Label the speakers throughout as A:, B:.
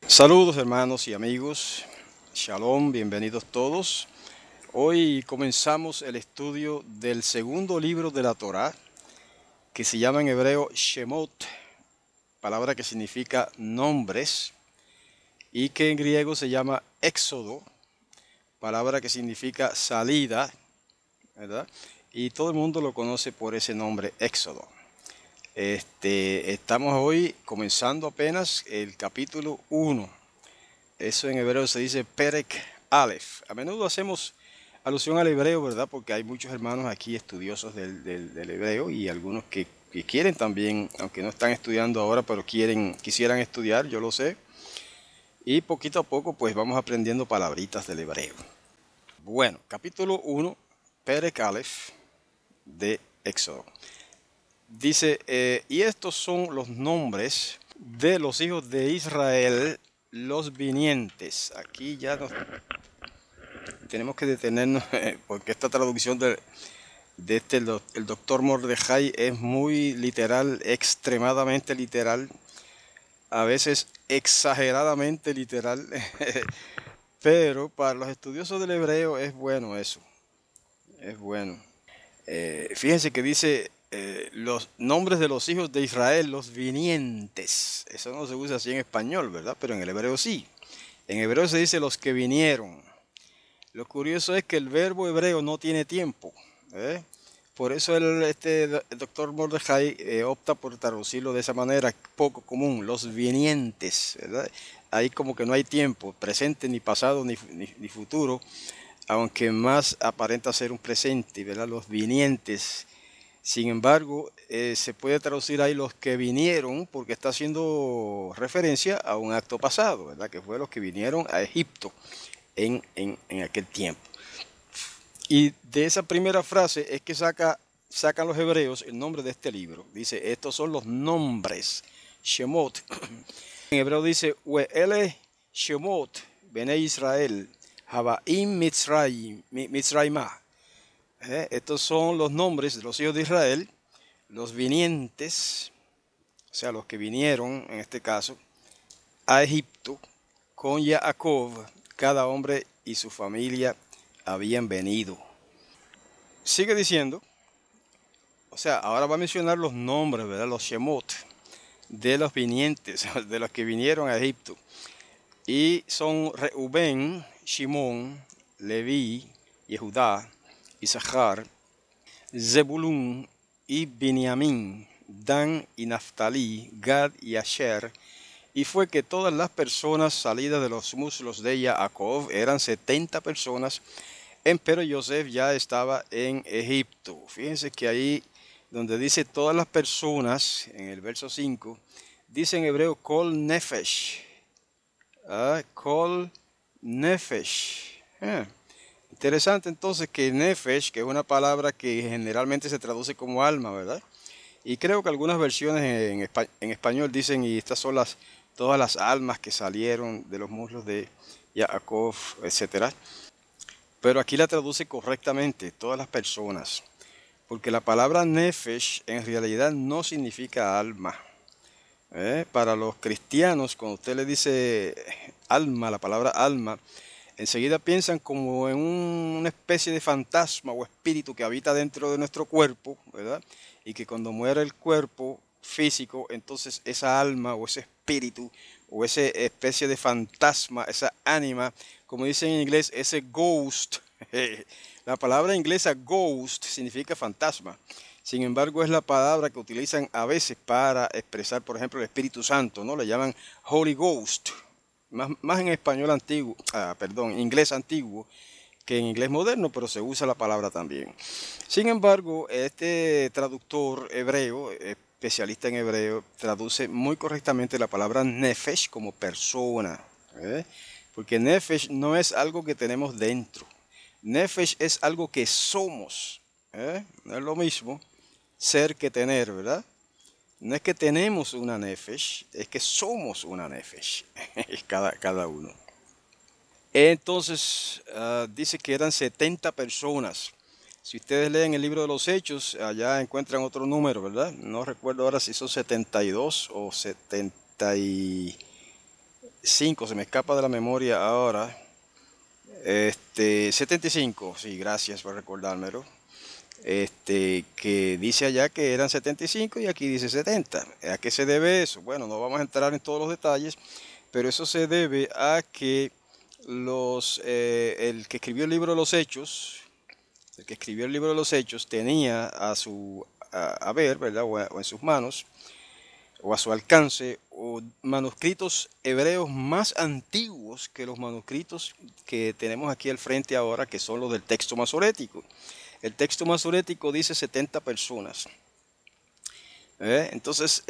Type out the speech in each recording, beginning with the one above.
A: Saludos hermanos y amigos, Shalom, bienvenidos todos. Hoy comenzamos el estudio del segundo libro de la Torá, que se llama en hebreo Shemot, palabra que significa nombres, y que en griego se llama Éxodo, palabra que significa salida, ¿verdad? Y todo el mundo lo conoce por ese nombre, Éxodo. Estamos hoy comenzando apenas el capítulo 1. Eso en hebreo se dice Perek Aleph. A menudo hacemos alusión al hebreo, ¿verdad? Porque hay muchos hermanos aquí estudiosos del hebreo y algunos que quieren también, aunque no están estudiando ahora, pero quisieran estudiar, yo lo sé. Y poquito a poco pues vamos aprendiendo palabritas del hebreo. Bueno, capítulo 1, Perek Aleph de Éxodo. Dice, y estos son los nombres de los hijos de Israel, los vinientes. Aquí ya tenemos que detenernos porque esta traducción el doctor Mordejai es muy literal, extremadamente literal, a veces exageradamente literal, pero para los estudiosos del hebreo es bueno eso, es bueno. Fíjense que dice los nombres de los hijos de Israel, los vinientes. Eso no se usa así en español, ¿verdad? Pero en el hebreo sí. En hebreo se dice los que vinieron. Lo curioso es que el verbo hebreo no tiene tiempo. ¿Eh? Por eso el doctor Mordejai opta por traducirlo de esa manera, poco común, los vinientes, ¿verdad? Ahí como que no hay tiempo, presente, ni pasado, ni futuro, aunque más aparenta ser un presente, ¿verdad? Los vinientes. Sin embargo, se puede traducir ahí los que vinieron, porque está haciendo referencia a un acto pasado, ¿verdad? Que fue los que vinieron a Egipto en aquel tiempo. Y de esa primera frase es que sacan los hebreos el nombre de este libro. Dice, estos son los nombres, Shemot. En hebreo dice, We'ele Shemot, Bene Israel, Habaim Mitzrayimah. Estos son los nombres de los hijos de Israel, los vinientes, o sea, los que vinieron, en este caso, a Egipto, con Jacob, cada hombre y su familia habían venido. Sigue diciendo, o sea, ahora va a mencionar los nombres, ¿verdad? Los Shemot, de los vinientes, de los que vinieron a Egipto. Y son Reubén, Shimón, Leví, Yehudá, Isachar, Zebulún y Beniamín, Dan y Naftalí, Gad y Asher. Y fue que todas las personas salidas de los muslos de Jacob eran 70 personas, pero Yosef ya estaba en Egipto. Fíjense que ahí donde dice todas las personas, en el verso 5, dice en hebreo Kol Nefesh. Kol Nefesh. Interesante entonces que Nefesh, que es una palabra que generalmente se traduce como alma, ¿verdad? Y creo que algunas versiones en español dicen, y estas son todas las almas que salieron de los muslos de Jacob, etcétera. Pero aquí la traduce correctamente, todas las personas. Porque la palabra Nefesh en realidad no significa alma. Para los cristianos, cuando usted le dice alma, la palabra alma, enseguida piensan como en una especie de fantasma o espíritu que habita dentro de nuestro cuerpo, ¿verdad? Y que cuando muere el cuerpo físico, entonces esa alma o ese espíritu o esa especie de fantasma, esa ánima, como dicen en inglés, ese ghost. La palabra inglesa ghost significa fantasma. Sin embargo, es la palabra que utilizan a veces para expresar, por ejemplo, el Espíritu Santo, ¿no? Le llaman Holy Ghost. Más en español antiguo, inglés antiguo que en inglés moderno, pero se usa la palabra también. Sin embargo, este traductor hebreo, especialista en hebreo, traduce muy correctamente la palabra nefesh como persona, porque nefesh no es algo que tenemos dentro. Nefesh es algo que somos, no es lo mismo ser que tener, ¿verdad? No es que tenemos una nefesh, es que somos una nefesh, cada uno. Entonces, dice que eran 70 personas. Si ustedes leen el libro de los Hechos, allá encuentran otro número, ¿verdad? No recuerdo ahora si son 72 o 70 75, se me escapa de la memoria ahora. 75, sí, gracias por recordármelo. Que dice allá que eran 75 y aquí dice 70. ¿A qué se debe eso? Bueno, no vamos a entrar en todos los detalles, pero eso se debe a que el que escribió el libro de los Hechos, el que escribió el libro de los Hechos tenía a ver, ¿verdad? O en sus manos, o a su alcance, o manuscritos hebreos más antiguos que los manuscritos que tenemos aquí al frente ahora, que son los del texto masorético. El texto masorético dice 70 personas. Entonces,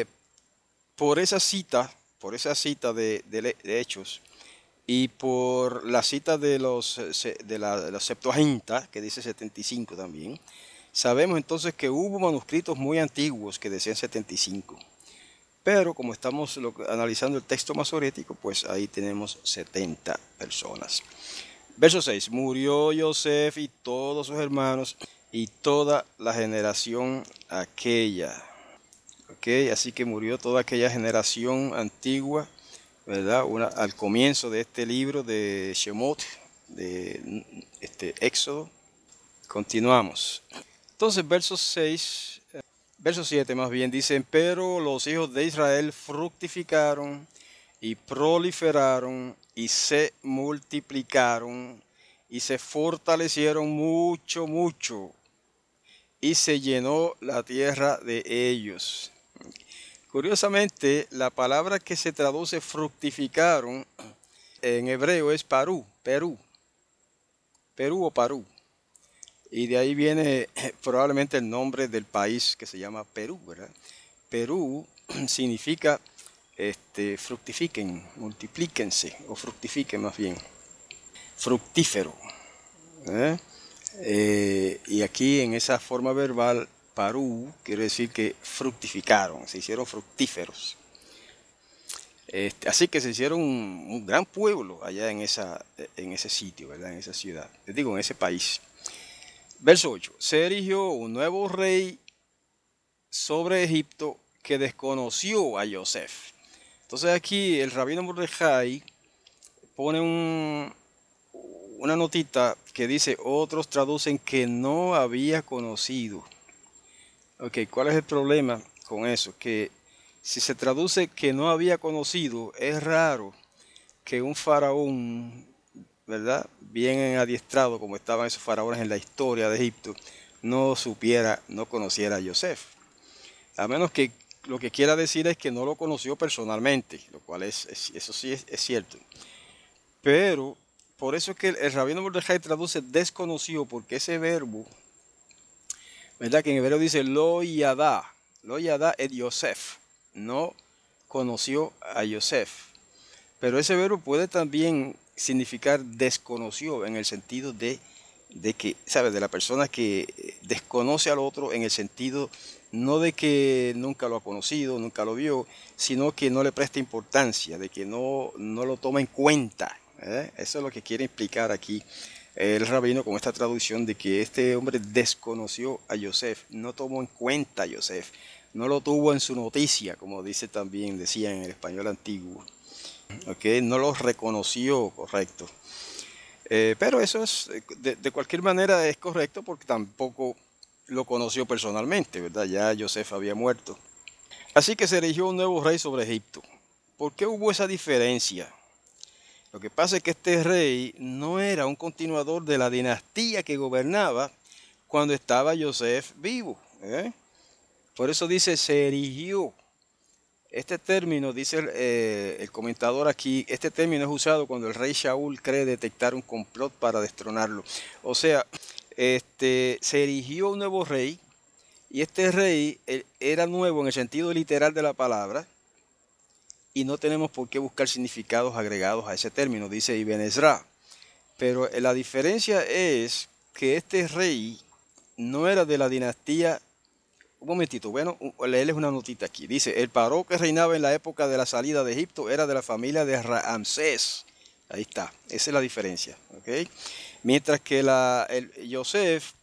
A: por esa cita de Hechos, y por la cita de la Septuaginta, que dice 75 también, sabemos entonces que hubo manuscritos muy antiguos que decían 75. Pero como estamos analizando el texto masorético, pues ahí tenemos 70 personas. Verso 6. Murió Yosef y todos sus hermanos y toda la generación aquella. Ok, así que murió toda aquella generación antigua, ¿verdad? Al comienzo de este libro de Shemot, de este Éxodo. Continuamos. Entonces, verso 7 más bien, dicen, pero los hijos de Israel fructificaron y proliferaron y se multiplicaron y se fortalecieron mucho, mucho, y se llenó la tierra de ellos. Curiosamente, la palabra que se traduce fructificaron en hebreo es Perú o Parú. Y de ahí viene probablemente el nombre del país que se llama Perú, ¿verdad? Perú significa fructifiquen, multiplíquense, o fructifiquen más bien, fructífero. ¿Eh? Y aquí en esa forma verbal, Parú quiere decir que fructificaron, se hicieron fructíferos. Así que se hicieron un gran pueblo allá en ese sitio, ¿verdad? En esa ciudad, les digo, en ese país. Verso 8. Se erigió un nuevo rey sobre Egipto que desconoció a Yosef. Entonces aquí el rabino Mordejai pone una notita que dice, otros traducen que no había conocido. Ok, ¿cuál es el problema con eso? Que si se traduce que no había conocido, es raro que un faraón, ¿verdad? Bien adiestrado como estaban esos faraones en la historia de Egipto, no conociera a Yosef. A menos que lo que quiera decir es que no lo conoció personalmente, lo cual eso sí es cierto. Pero por eso es que el rabino Mordejai traduce desconocido, porque ese verbo, ¿verdad? Que en hebreo dice lo yadá et Yosef, no conoció a Yosef. Pero ese verbo puede también significar desconoció en el sentido de que, ¿sabes? De la persona que desconoce al otro en el sentido no de que nunca lo ha conocido, nunca lo vio, sino que no le presta importancia, de que no lo toma en cuenta. Eso es lo que quiere implicar aquí el rabino con esta traducción de que este hombre desconoció a Yosef, no tomó en cuenta a Yosef, no lo tuvo en su noticia, como decía en el español antiguo. Okay, no lo reconoció, correcto. Pero eso de cualquier manera es correcto porque tampoco lo conoció personalmente, ¿verdad? Ya Yosef había muerto. Así que se eligió un nuevo rey sobre Egipto. ¿Por qué hubo esa diferencia? Lo que pasa es que este rey no era un continuador de la dinastía que gobernaba cuando estaba Yosef vivo. Por eso dice se erigió. Este término, dice el comentador aquí, este término es usado cuando el rey Shaul cree detectar un complot para destronarlo. O sea, se erigió un nuevo rey y este rey era nuevo en el sentido literal de la palabra y no tenemos por qué buscar significados agregados a ese término, dice Ibn Ezra. Pero la diferencia es que este rey no era de la dinastía. Un momentito, bueno, leerles una notita aquí. Dice, el faraón que reinaba en la época de la salida de Egipto era de la familia de Ramsés. Ahí está, esa es la diferencia. ¿Okay? Mientras que Yosef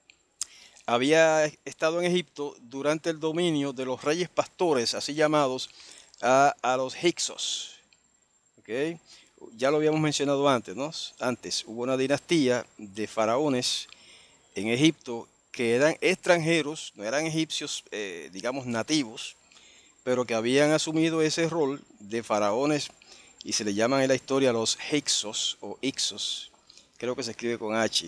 A: había estado en Egipto durante el dominio de los reyes pastores, así llamados, a los Hyksos. ¿ok? Ya lo habíamos mencionado antes, ¿no? Antes hubo una dinastía de faraones en Egipto que eran extranjeros, no eran egipcios, digamos, nativos, pero que habían asumido ese rol de faraones y se le llaman en la historia los Hyksos o Ixos, creo que se escribe con H.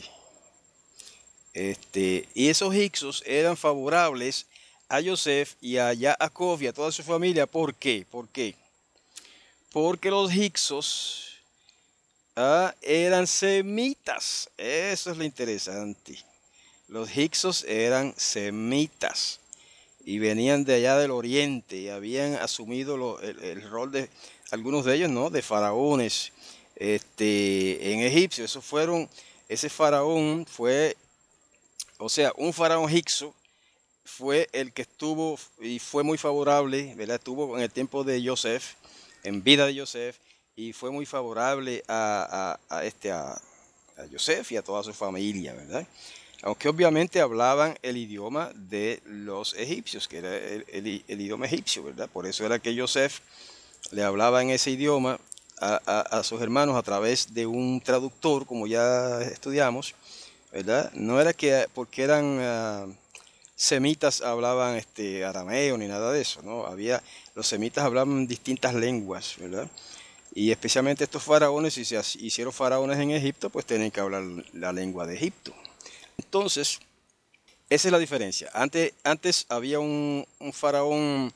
A: Y esos Hyksos eran favorables a Joseph y a Jacob y a toda su familia. ¿Por qué? ¿Por qué? Porque los Hyksos eran semitas. Eso es lo interesante. Los Hyksos eran semitas y venían de allá del oriente y habían asumido el rol de algunos de ellos, ¿no? De faraones en Egipcio. Ese faraón fue, o sea, un faraón hicso fue el que estuvo y fue muy favorable, ¿verdad? Estuvo en el tiempo de Joseph, en vida de Joseph, y fue muy favorable a Joseph y a toda su familia, ¿verdad? Aunque obviamente hablaban el idioma de los egipcios, que era el idioma egipcio, ¿verdad? Por eso era que Joseph le hablaba en ese idioma a sus hermanos a través de un traductor, como ya estudiamos, ¿verdad? No era que porque eran semitas hablaban arameo ni nada de eso, ¿no? Los semitas hablaban distintas lenguas, ¿verdad? Y especialmente estos faraones, si se hicieron faraones en Egipto, pues tienen que hablar la lengua de Egipto. Entonces, esa es la diferencia. Antes había un faraón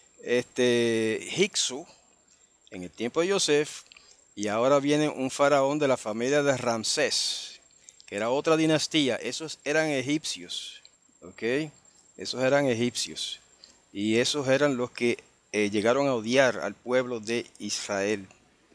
A: Hykso en el tiempo de Joseph y ahora viene un faraón de la familia de Ramsés, que era otra dinastía. Esos eran egipcios, ¿ok? Esos eran egipcios y esos eran los que llegaron a odiar al pueblo de Israel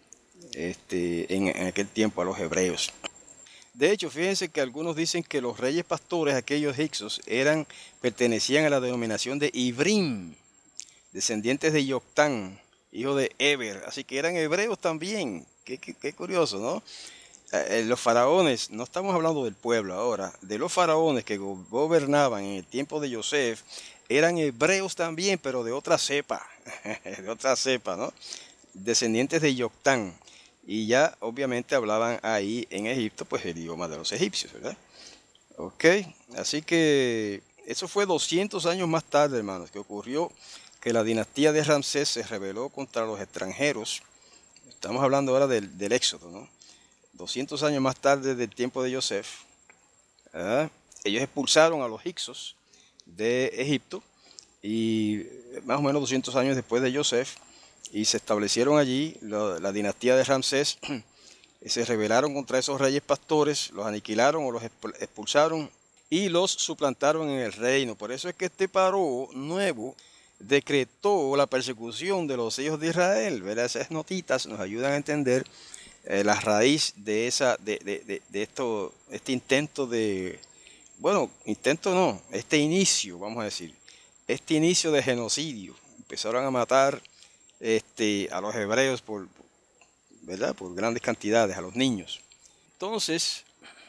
A: en aquel tiempo, a los hebreos. De hecho, fíjense que algunos dicen que los reyes pastores, aquellos hicsos, pertenecían a la denominación de Ibrim, descendientes de Yoctán, hijo de Eber, así que eran hebreos también. Qué curioso, ¿no? Los faraones, no estamos hablando del pueblo ahora, de los faraones que gobernaban en el tiempo de Joseph, eran hebreos también, pero de otra cepa, de otra cepa, ¿no? Descendientes de Yoctán. Y ya obviamente hablaban ahí en Egipto pues el idioma de los egipcios, ¿verdad? Ok, así que eso fue 200 años más tarde, hermanos, que ocurrió que la dinastía de Ramsés se rebeló contra los extranjeros. Estamos hablando ahora del Éxodo, ¿no? 200 años más tarde del tiempo de Joseph, ¿verdad? Ellos expulsaron a los hicsos de Egipto y más o menos 200 años después de Joseph y se establecieron allí la dinastía de Ramsés. Se rebelaron contra esos reyes pastores, los aniquilaron o los expulsaron y los suplantaron en el reino. Por eso es que este paró nuevo decretó la persecución de los hijos de Israel. ¿Verdad? Esas notitas nos ayudan a entender la raíz de este intento intento no, este inicio, vamos a decir, este inicio de genocidio. Empezaron a matar a los hebreos ¿verdad? Por grandes cantidades, a los niños. Entonces,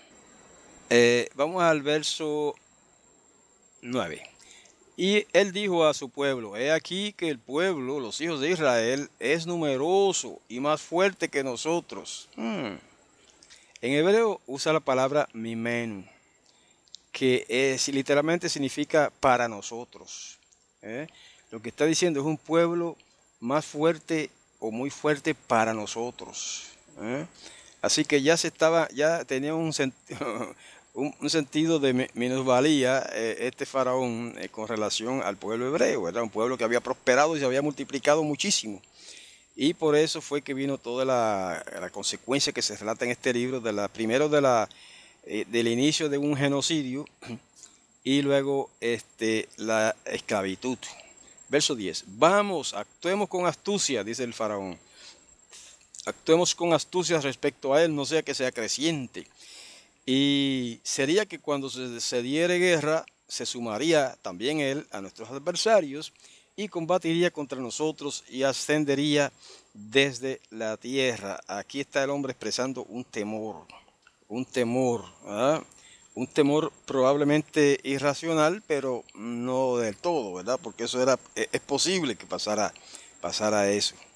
A: vamos al verso 9. Y él dijo a su pueblo, he aquí que el pueblo, los hijos de Israel, es numeroso y más fuerte que nosotros. En hebreo usa la palabra mimenu, que literalmente significa para nosotros. Lo que está diciendo es un pueblo más fuerte o muy fuerte para nosotros. Así que ya tenía un sentido de minusvalía este faraón con relación al pueblo hebreo. Era un pueblo que había prosperado y se había multiplicado muchísimo. Y por eso fue que vino toda la consecuencia que se relata en este libro, primero del inicio de un genocidio y luego la esclavitud. Verso 10. Vamos, actuemos con astucia, dice el faraón. Actuemos con astucia respecto a él, no sea que sea creciente. Y sería que cuando se diere guerra, se sumaría también él a nuestros adversarios y combatiría contra nosotros y ascendería desde la tierra. Aquí está el hombre expresando un temor, ¿verdad? Un temor probablemente irracional, pero no del todo, ¿verdad? Porque es posible que pasara eso.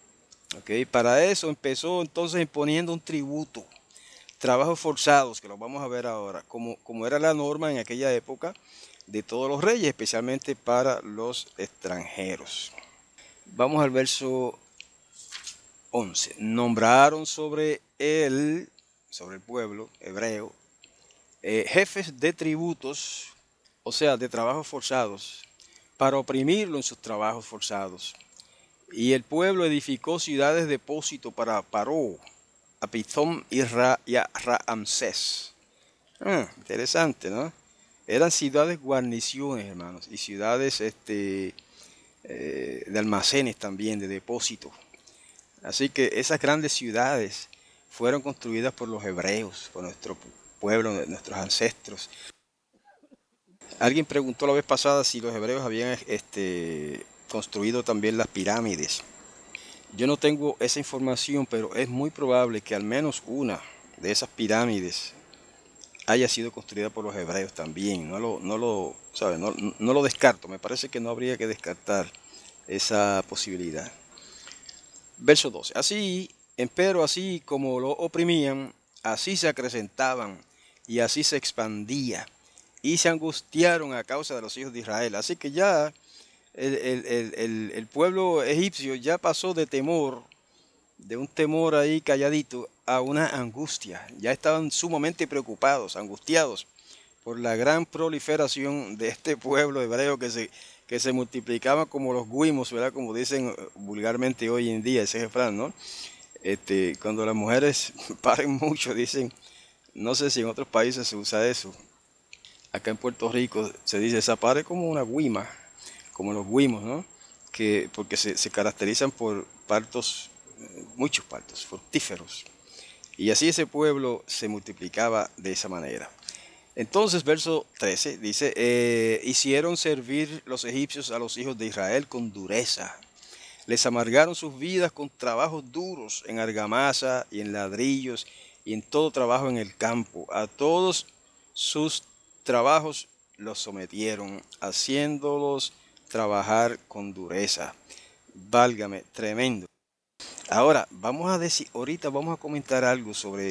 A: ¿Ok? Para eso empezó entonces imponiendo un tributo, trabajos forzados, que los vamos a ver ahora, como era la norma en aquella época de todos los reyes, especialmente para los extranjeros. Vamos al verso 11. Nombraron sobre el pueblo hebreo, jefes de tributos, o sea, de trabajos forzados, para oprimirlo en sus trabajos forzados. Y el pueblo edificó ciudades de depósito para Paró, a Pitón y a Raamsés. Interesante, ¿no? Eran ciudades guarniciones, hermanos, y ciudades de almacenes también, de depósito. Así que esas grandes ciudades fueron construidas por los hebreos, por nuestro pueblo, nuestros ancestros. Alguien preguntó la vez pasada si los hebreos habían construido también las pirámides. Yo no tengo esa información, pero es muy probable que al menos una de esas pirámides haya sido construida por los hebreos también. ¿Sabe? No lo descarto. Me parece que no habría que descartar esa posibilidad. Verso 12. Así, empero así como lo oprimían, así se acrecentaban y así se expandía y se angustiaron a causa de los hijos de Israel. Así que ya el pueblo egipcio ya pasó de temor, de un temor ahí calladito, a una angustia. Ya estaban sumamente preocupados, angustiados por la gran proliferación de este pueblo hebreo que se multiplicaba como los guimos, ¿verdad? Como dicen vulgarmente hoy en día, ese refrán, ¿no? Cuando las mujeres paren mucho, dicen, no sé si en otros países se usa eso. Acá en Puerto Rico se dice, esa pare como una guima, como los guimos, ¿no? Porque se caracterizan por partos, muchos partos, fructíferos. Y así ese pueblo se multiplicaba de esa manera. Entonces, verso 13 dice, hicieron servir los egipcios a los hijos de Israel con dureza. Les amargaron sus vidas con trabajos duros en argamasa y en ladrillos y en todo trabajo en el campo. A todos sus trabajos los sometieron, haciéndolos trabajar con dureza. Válgame, tremendo. Ahora, ahorita vamos a comentar algo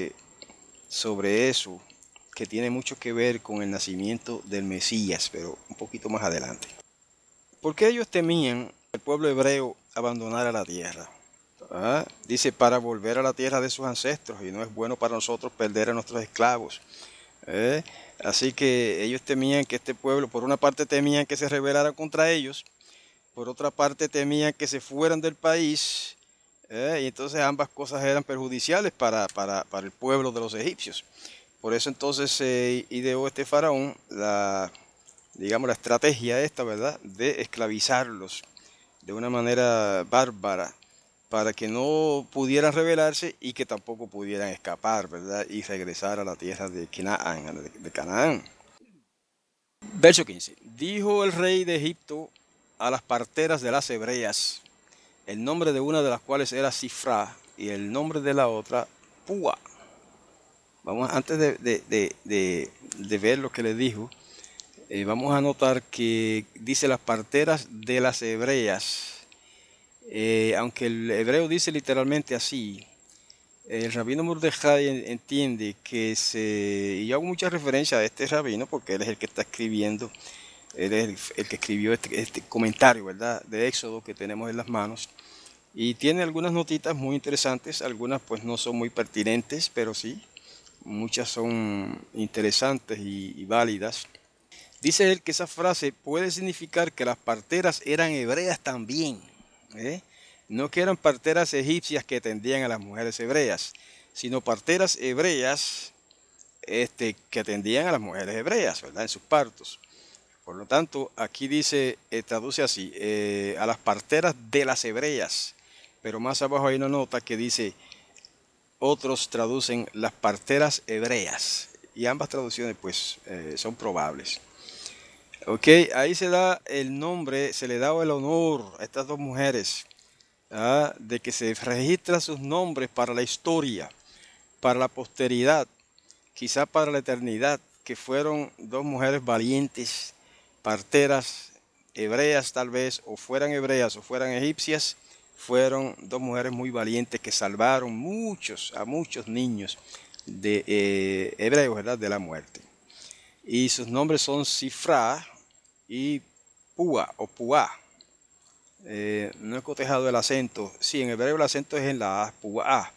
A: sobre eso que tiene mucho que ver con el nacimiento del Mesías, pero un poquito más adelante. ¿Por qué ellos temían que el pueblo hebreo abandonara la tierra? Dice, para volver a la tierra de sus ancestros, y no es bueno para nosotros perder a nuestros esclavos. ¿Eh? Así que ellos temían que este pueblo, por una parte temían que se rebelara contra ellos, por otra parte temían que se fueran del país, y entonces ambas cosas eran perjudiciales para el pueblo de los egipcios. Por eso entonces se ideó este faraón digamos, la estrategia esta, ¿verdad?, de esclavizarlos de una manera bárbara para que no pudieran rebelarse y que tampoco pudieran escapar, ¿verdad?, y regresar a la tierra de Canaán. Verso 15. Dijo el rey de Egipto a las parteras de las hebreas, el nombre de una de las cuales era Sifra y el nombre de la otra Púa. Vamos, antes de ver lo que le dijo, vamos a notar que dice las parteras de las hebreas. Aunque el hebreo dice literalmente así, el rabino Mordejai entiende y yo hago mucha referencia a este rabino porque él es el que está escribiendo, él es el que escribió este comentario, ¿verdad?, de Éxodo que tenemos en las manos. Y tiene algunas notitas muy interesantes, algunas pues no son muy pertinentes, pero sí, muchas son interesantes y válidas. Dice él que esa frase puede significar que las parteras eran hebreas también, ¿eh? No que eran parteras egipcias que atendían a las mujeres hebreas, sino parteras hebreas que atendían a las mujeres hebreas, ¿verdad?, en sus partos. Por lo tanto, aquí dice, traduce así, a las parteras de las hebreas, pero más abajo hay una nota que dice, otros traducen las parteras hebreas, y ambas traducciones pues son probables. Ok, ahí se da el nombre, se le da el honor a estas dos mujeres, de que se registran sus nombres para la historia, para la posteridad, quizá para la eternidad, que fueron dos mujeres valientes, parteras, hebreas tal vez, o fueran hebreas o fueran egipcias, fueron dos mujeres muy valientes que salvaron a muchos niños de hebreos, ¿verdad?, de la muerte. Y sus nombres son Sifra y Púa o Puá. No he cotejado el acento. Sí, en hebreo el acento es en la A, Puá.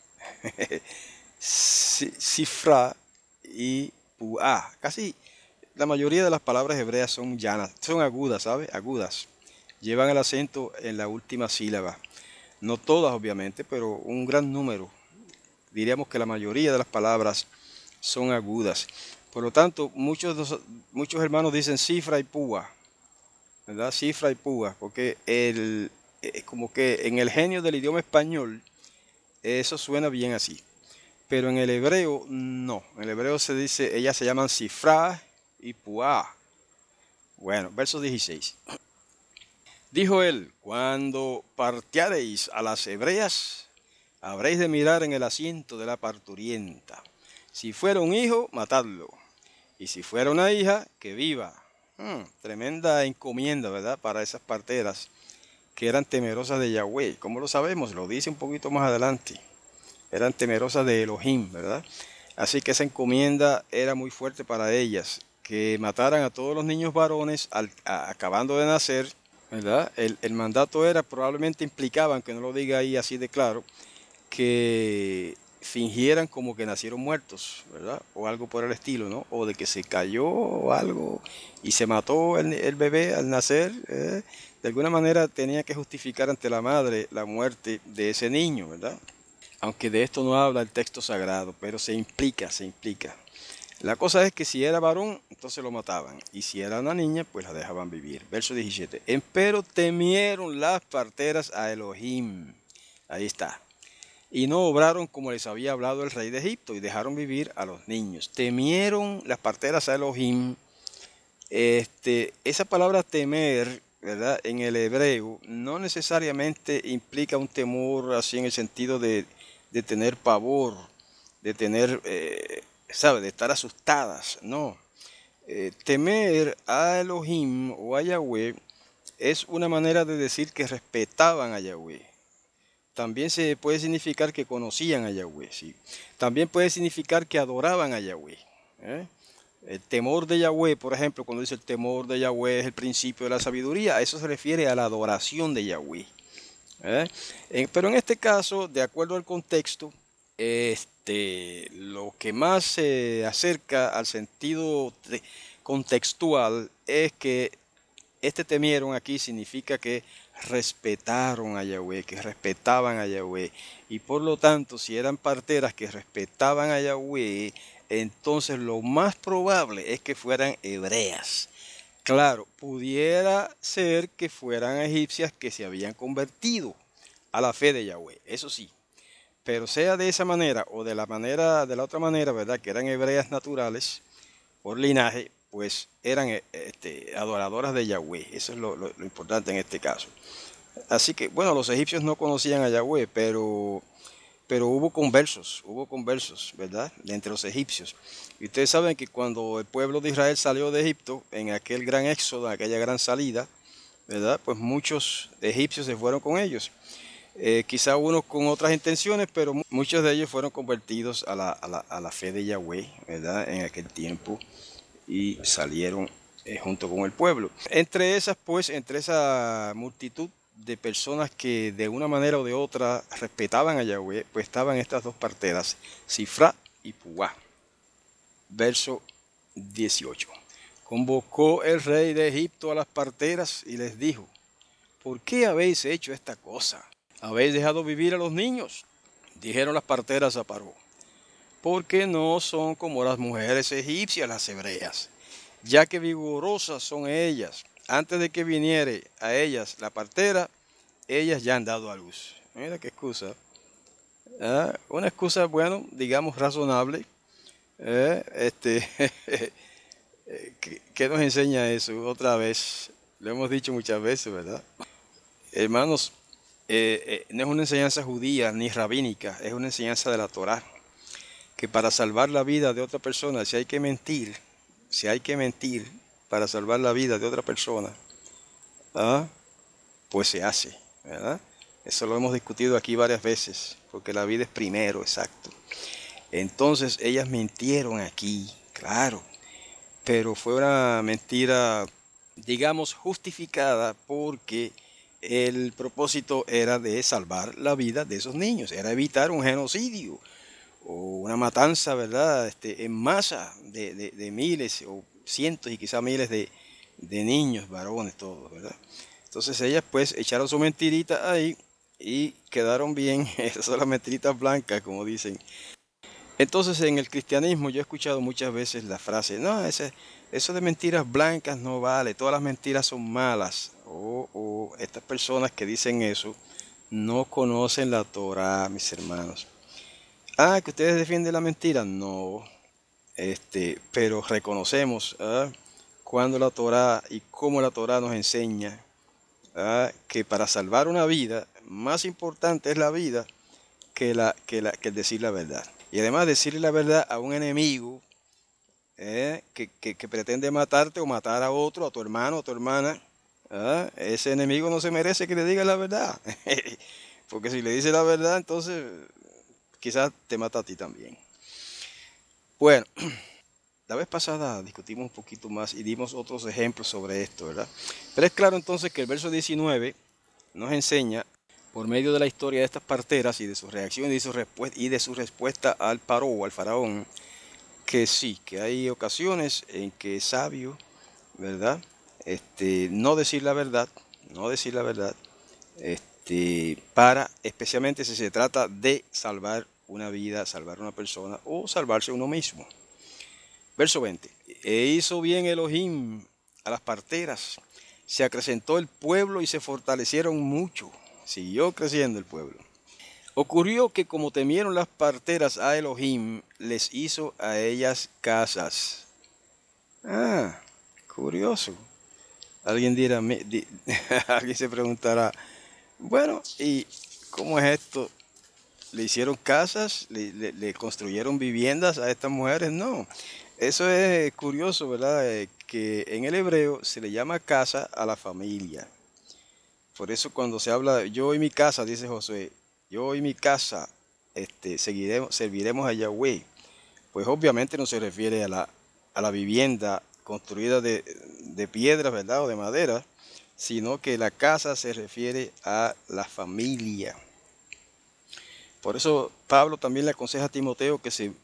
A: Sifra y Puá. Casi la mayoría de las palabras hebreas son llanas, son agudas, ¿sabes? Agudas. Llevan el acento en la última sílaba. No todas, obviamente, pero un gran número. Diríamos que la mayoría de las palabras son agudas. Por lo tanto, muchos hermanos dicen cifra y púa, ¿verdad? Cifra y púa, porque como que en el genio del idioma español eso suena bien así. Pero en el hebreo no. En el hebreo se dice, ellas se llaman cifra y púa. Bueno, verso 16. Dijo él, cuando partiareis a las hebreas, habréis de mirar en el asiento de la parturienta. Si fuera un hijo, matadlo. Y si fuera una hija, que viva. Tremenda encomienda, ¿verdad?, para esas parteras que eran temerosas de Yahweh. ¿Cómo lo sabemos? Lo dice un poquito más adelante. Eran temerosas de Elohim, ¿verdad? Así que esa encomienda era muy fuerte para ellas, que mataran a todos los niños varones acabando de nacer, ¿verdad? El mandato era, probablemente implicaba, aunque no lo diga ahí así de claro, que fingieran como que nacieron muertos, ¿verdad? O algo por el estilo, ¿no? O de que se cayó o algo y se mató el bebé al nacer. De alguna manera tenía que justificar ante la madre la muerte de ese niño, ¿verdad? Aunque de esto no habla el texto sagrado, pero se implica, se implica. La cosa es que si era varón, entonces lo mataban. Y si era una niña, pues la dejaban vivir. Verso 17. Empero temieron las parteras a Elohim. Ahí está. Y no obraron como les había hablado el rey de Egipto y dejaron vivir a los niños. Temieron las parteras a Elohim. Esa palabra temer, ¿verdad?, en el hebreo no necesariamente implica un temor así en el sentido de tener pavor, de tener, ¿sabe?, de estar asustadas. No. Temer a Elohim o a Yahweh es una manera de decir que respetaban a Yahweh. También se puede significar que conocían a Yahweh, ¿sí? También puede significar que adoraban a Yahweh. ¿eh? El temor de Yahweh, por ejemplo, cuando dice el temor de Yahweh es el principio de la sabiduría, eso se refiere a la adoración de Yahweh. Pero en este caso, de acuerdo al contexto, lo que más se acerca al sentido contextual es que temieron aquí significa que respetaron a Yahweh, que respetaban a Yahweh. Y por lo tanto, si eran parteras que respetaban a Yahweh, entonces lo más probable es que fueran hebreas. Claro, pudiera ser que fueran egipcias que se habían convertido a la fe de Yahweh, eso sí. Pero sea de esa manera o de la otra manera, ¿verdad?, que eran hebreas naturales por linaje, pues eran adoradoras de Yahweh. Eso es lo importante en este caso. Así que, bueno, los egipcios no conocían a Yahweh, pero hubo conversos, ¿verdad?, entre los egipcios. Y ustedes saben que cuando el pueblo de Israel salió de Egipto, en aquel gran éxodo, aquella gran salida, ¿verdad?, pues muchos egipcios se fueron con ellos. Quizá unos con otras intenciones, pero muchos de ellos fueron convertidos a la fe de Yahweh, ¿verdad?, en aquel tiempo, y salieron junto con el pueblo. Entre esa multitud de personas que de una manera o de otra respetaban a Yahweh, pues estaban estas dos parteras, Sifra y Puá. Verso 18. Convocó el rey de Egipto a las parteras y les dijo, ¿por qué habéis hecho esta cosa? ¿Habéis dejado vivir a los niños? Dijeron las parteras a Paró, porque no son como las mujeres egipcias, las hebreas, ya que vigorosas son ellas. Antes de que viniere a ellas la partera, ellas ya han dado a luz. Mira qué excusa. Una excusa, bueno, digamos razonable. ¿Qué nos enseña eso? Otra vez, lo hemos dicho muchas veces, ¿verdad? Hermanos, no es una enseñanza judía ni rabínica, es una enseñanza de la Torá, que para salvar la vida de otra persona, si hay que mentir para salvar la vida de otra persona, pues se hace, ¿verdad? Eso lo hemos discutido aquí varias veces, porque la vida es primero, exacto. Entonces ellas mintieron aquí, claro, pero fue una mentira, digamos, justificada porque el propósito era de salvar la vida de esos niños, era evitar un genocidio o una matanza, ¿verdad? En masa de miles o cientos y quizá miles de niños, varones, todos, ¿verdad? Entonces ellas pues echaron su mentirita ahí y quedaron bien. Esas son las mentiritas blancas, como dicen. Entonces en el cristianismo yo he escuchado muchas veces la frase, no, eso de mentiras blancas no vale, todas las mentiras son malas. O estas personas que dicen eso no conocen la Torah, mis hermanos. Ah, que ustedes defienden la mentira, no. Pero reconocemos cuando la Torah y cómo la Torah nos enseña que para salvar una vida, más importante es la vida que el decir la verdad. Y además decirle la verdad a un enemigo que pretende matarte o matar a otro, a tu hermano o a tu hermana, ese enemigo no se merece que le diga la verdad. Porque si le dice la verdad, entonces quizás te mata a ti también. Bueno, la vez pasada discutimos un poquito más y dimos otros ejemplos sobre esto, ¿verdad? Pero es claro entonces que el verso 19 nos enseña, por medio de la historia de estas parteras y de su reacción y de su respuesta al paró o al faraón, que sí, que hay ocasiones en que es sabio, ¿verdad? No decir la verdad, no decir la verdad, para, especialmente si se trata de salvar una vida, salvar una persona o salvarse uno mismo. Verso 20. E hizo bien Elohim a las parteras, se acrecentó el pueblo y se fortalecieron mucho, siguió creciendo el pueblo. Ocurrió que como temieron las parteras a Elohim, les hizo a ellas casas. Ah, curioso. Alguien dirá, alguien se preguntará, bueno, ¿y cómo es esto? ¿Le hicieron casas? ¿Le construyeron viviendas a estas mujeres? No. Eso es curioso, ¿verdad? Que en el hebreo se le llama casa a la familia. Por eso cuando se habla, yo y mi casa, dice Josué, yo y mi casa serviremos a Yahweh. Pues obviamente no se refiere a la vivienda construida de piedras, ¿verdad? O de madera, sino que la casa se refiere a la familia. Por eso Pablo también le aconseja a Timoteo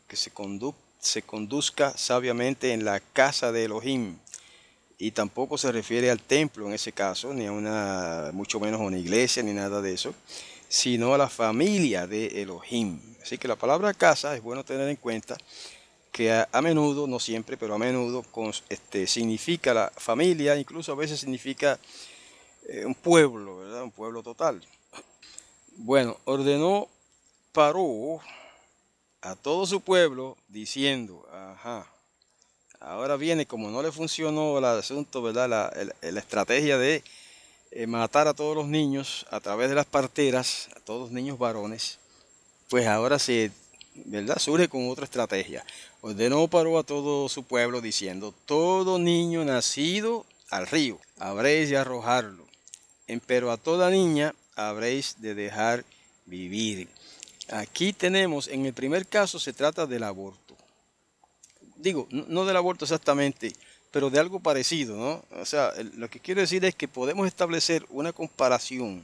A: se conduzca sabiamente en la casa de Elohim. Y tampoco se refiere al templo en ese caso, ni a mucho menos a una iglesia, ni nada de eso, sino a la familia de Elohim. Así que la palabra casa es bueno tener en cuenta que a menudo, no siempre, pero a menudo significa la familia, incluso a veces significa un pueblo, ¿verdad? Un pueblo total. Bueno, ordenó Paró a todo su pueblo diciendo, ajá, ahora viene, como no le funcionó el asunto, ¿verdad? La estrategia de matar a todos los niños a través de las parteras, a todos los niños varones, pues ahora ¿verdad? Surge con otra estrategia. Ordenó Paró a todo su pueblo diciendo, todo niño nacido al río habréis de arrojarlo, pero a toda niña habréis de dejar vivir. Aquí tenemos, en el primer caso se trata del aborto. Digo, no del aborto exactamente, pero de algo parecido, ¿no? O sea, lo que quiero decir es que podemos establecer una comparación.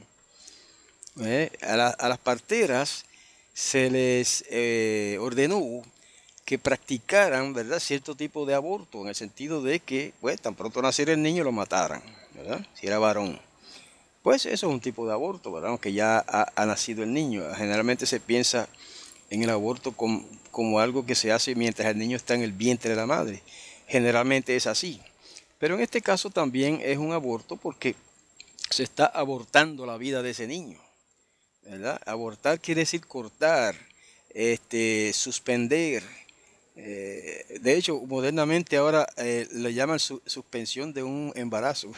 A: A las parteras se les ordenó que practicaran, ¿verdad?, cierto tipo de aborto, en el sentido de que, pues, tan pronto naciera el niño lo mataran, ¿verdad? Si era varón. Pues eso es un tipo de aborto, ¿verdad? Aunque ya ha nacido el niño. Generalmente se piensa en el aborto como algo que se hace mientras el niño está en el vientre de la madre. Generalmente es así. Pero en este caso también es un aborto porque se está abortando la vida de ese niño, ¿verdad? Abortar quiere decir cortar, suspender. De hecho, modernamente ahora le llaman suspensión de un embarazo.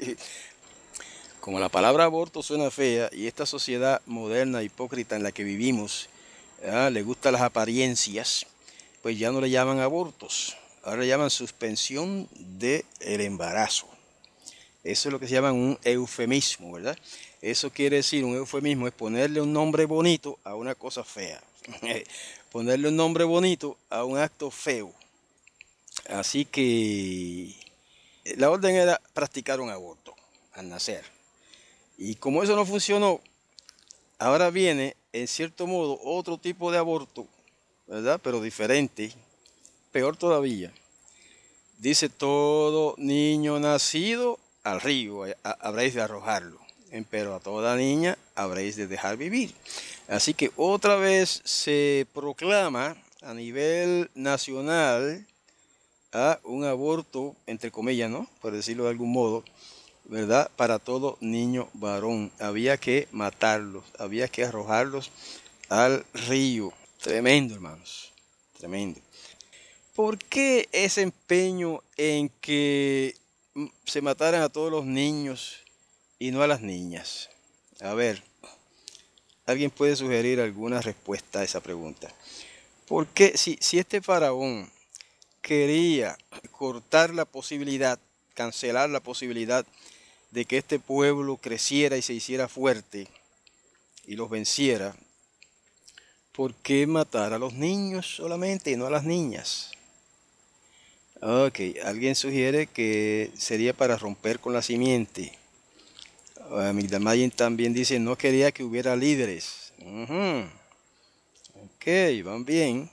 A: Como la palabra aborto suena fea y esta sociedad moderna, hipócrita en la que vivimos, le gustan las apariencias, pues ya no le llaman abortos, ahora le llaman suspensión del embarazo. Eso es lo que se llama un eufemismo, ¿verdad? Eso quiere decir, un eufemismo es ponerle un nombre bonito a una cosa fea. Ponerle un nombre bonito a un acto feo. Así que la orden era practicar un aborto al nacer. Y como eso no funcionó, ahora viene, en cierto modo, otro tipo de aborto, ¿verdad? Pero diferente, peor todavía. Dice, todo niño nacido al río habréis de arrojarlo, pero a toda niña habréis de dejar vivir. Así que otra vez se proclama a nivel nacional a un aborto, entre comillas, ¿no? Por decirlo de algún modo, ¿verdad? Para todo niño varón. Había que matarlos, había que arrojarlos al río. Tremendo, hermanos, tremendo. ¿Por qué ese empeño en que se mataran a todos los niños y no a las niñas? A ver, ¿alguien puede sugerir alguna respuesta a esa pregunta? ¿Por qué si este faraón quería cortar la posibilidad, cancelar la posibilidad de que este pueblo creciera y se hiciera fuerte y los venciera, ¿por qué matar a los niños solamente y no a las niñas? Ok, alguien sugiere que sería para romper con la simiente. Migdamayin también dice, no quería que hubiera líderes. Ok, van bien.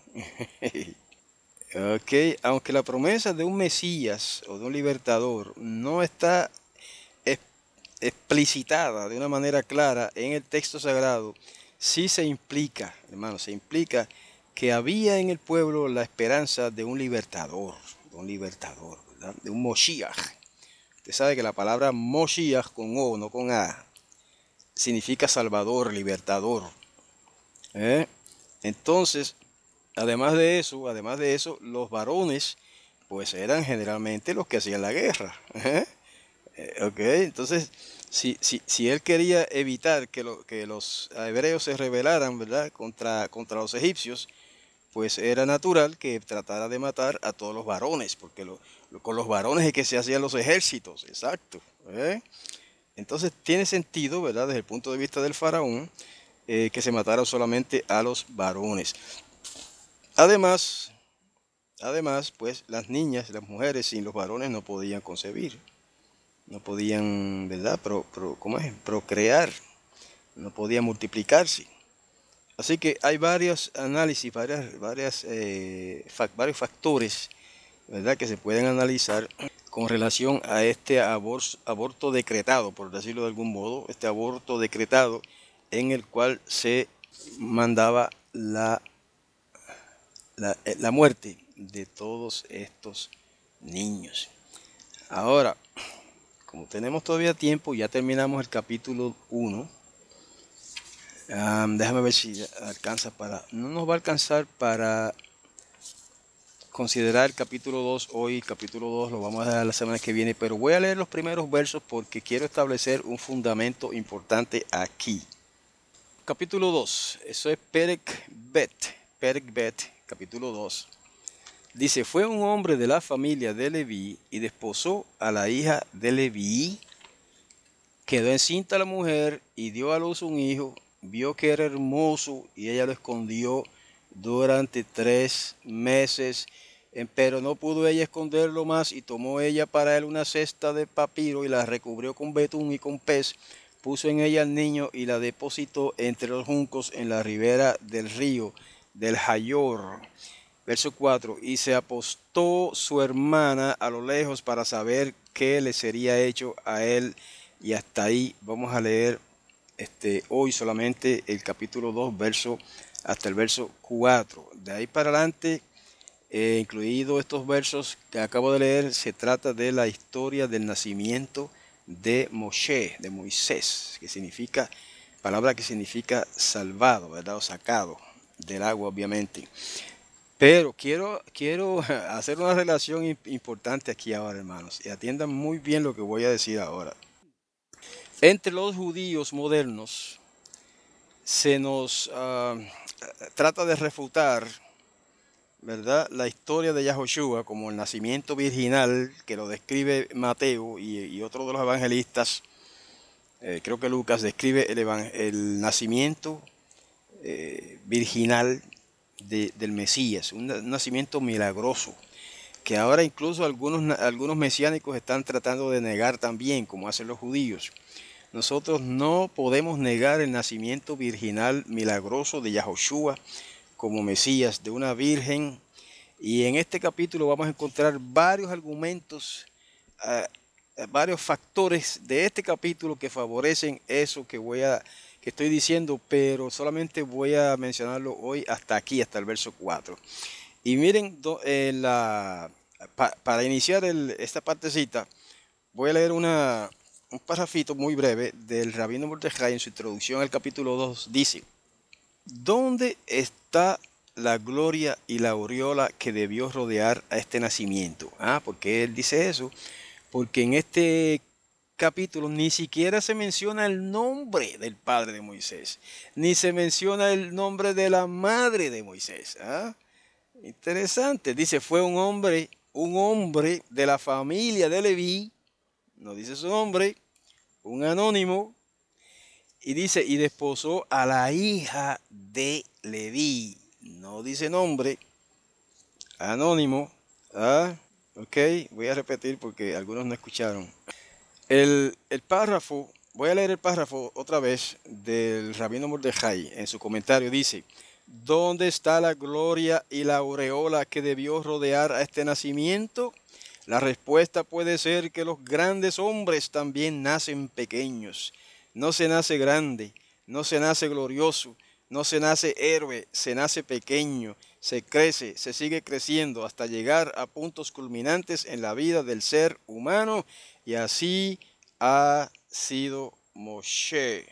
A: Ok, aunque la promesa de un Mesías o de un libertador no está explicitada de una manera clara en el texto sagrado, sí se implica, hermano, se implica que había en el pueblo la esperanza de un libertador, ¿verdad? De un Moshiach. Usted sabe que la palabra Moshiach con O, no con A, significa salvador, libertador. ¿Eh? Entonces, además de eso, los varones, pues eran generalmente los que hacían la guerra. Ok, entonces, si él quería evitar que los hebreos se rebelaran, ¿verdad?, contra los egipcios, pues era natural que tratara de matar a todos los varones, porque con los varones es que se hacían los ejércitos, exacto. ¿Eh? Entonces tiene sentido, ¿verdad?, desde el punto de vista del faraón, que se matara solamente a los varones. Además, pues las niñas, las mujeres sin los varones no podían concebir, no podían, ¿verdad?, ¿cómo es?, procrear, no podían multiplicarse. Así que hay varios análisis, varios factores, ¿verdad?, que se pueden analizar con relación a este aborto decretado, por decirlo de algún modo, este aborto decretado en el cual se mandaba la muerte de todos estos niños. Ahora, como tenemos todavía tiempo, ya terminamos el capítulo 1. Déjame ver si alcanza no nos va a alcanzar para considerar el capítulo 2 hoy. El capítulo 2 lo vamos a dejar la semana que viene, pero voy a leer los primeros versos porque quiero establecer un fundamento importante aquí. Capítulo 2, eso es Perek Bet, capítulo 2. Dice, fue un hombre de la familia de Leví y desposó a la hija de Leví. Quedó encinta la mujer y dio a luz un hijo. Vio que era hermoso y ella lo escondió durante 3 meses. Pero no pudo ella esconderlo más y tomó ella para él una cesta de papiro y la recubrió con betún y con pez. Puso en ella al niño y la depositó entre los juncos en la ribera del río del Jayor. Verso 4, y se apostó su hermana a lo lejos para saber qué le sería hecho a él. Y hasta ahí vamos a leer hoy solamente el capítulo 2, hasta el verso 4. De ahí para adelante, incluido estos versos que acabo de leer, se trata de la historia del nacimiento de Moshe, de Moisés, palabra que significa salvado, ¿verdad? O sacado del agua, obviamente. Pero quiero hacer una relación importante aquí ahora, hermanos, y atiendan muy bien lo que voy a decir ahora. Entre los judíos modernos se nos trata de refutar, ¿verdad?, la historia de Yahoshua como el nacimiento virginal que lo describe Mateo y otro de los evangelistas, creo que Lucas describe el nacimiento virginal del Mesías, un nacimiento milagroso, que ahora incluso algunos mesiánicos están tratando de negar también, como hacen los judíos. Nosotros no podemos negar el nacimiento virginal milagroso de Yahoshua como Mesías, de una virgen. Y en este capítulo vamos a encontrar varios argumentos, uh, varios factores de este capítulo que favorecen eso que estoy diciendo, pero solamente voy a mencionarlo hoy hasta aquí, hasta el verso 4. Y miren, para iniciar esta partecita, voy a leer un parrafito muy breve del Rabino Mordejai en su introducción al capítulo 2. Dice: ¿dónde está la gloria y la aureola que debió rodear a este nacimiento? ¿Por qué él dice eso? Porque en este capítulo ni siquiera se menciona el nombre del padre de Moisés, ni se menciona el nombre de la madre de Moisés. Interesante. Dice, fue un hombre de la familia de Leví, no dice su nombre, un anónimo, y dice, y desposó a la hija de Leví, no dice nombre, anónimo. Ok, voy a repetir porque algunos no escucharon. El párrafo, voy a leer el párrafo otra vez del Rabino Mordejai. En su comentario dice: ¿dónde está la gloria y la aureola que debió rodear a este nacimiento? La respuesta puede ser que los grandes hombres también nacen pequeños. No se nace grande, no se nace glorioso, no se nace héroe, se nace pequeño, se crece, se sigue creciendo hasta llegar a puntos culminantes en la vida del ser humano, y así ha sido Moshe.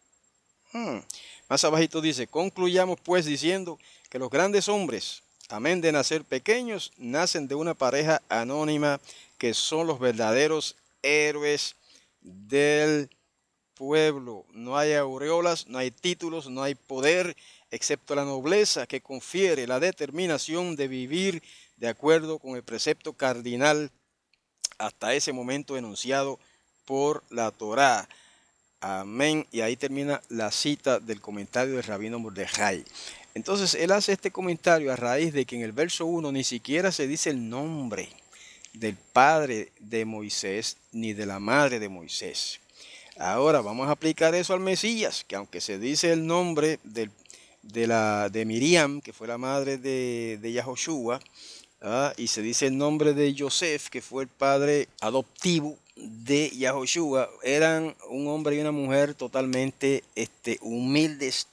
A: Más abajito dice: concluyamos pues diciendo que los grandes hombres, amén de nacer pequeños, nacen de una pareja anónima que son los verdaderos héroes del pueblo. No hay aureolas, no hay títulos, no hay poder, excepto la nobleza que confiere la determinación de vivir de acuerdo con el precepto cardinal hasta ese momento enunciado por la Torá. Amén. Y ahí termina la cita del comentario del Rabino Mordejai. Entonces él hace este comentario a raíz de que en el verso 1 ni siquiera se dice el nombre del padre de Moisés ni de la madre de Moisés. Ahora vamos a aplicar eso al Mesías, que aunque se dice el nombre de Miriam, que fue la madre de Yahoshua, y se dice el nombre de Yosef, que fue el padre adoptivo de Yahoshua, eran un hombre y una mujer totalmente humildes,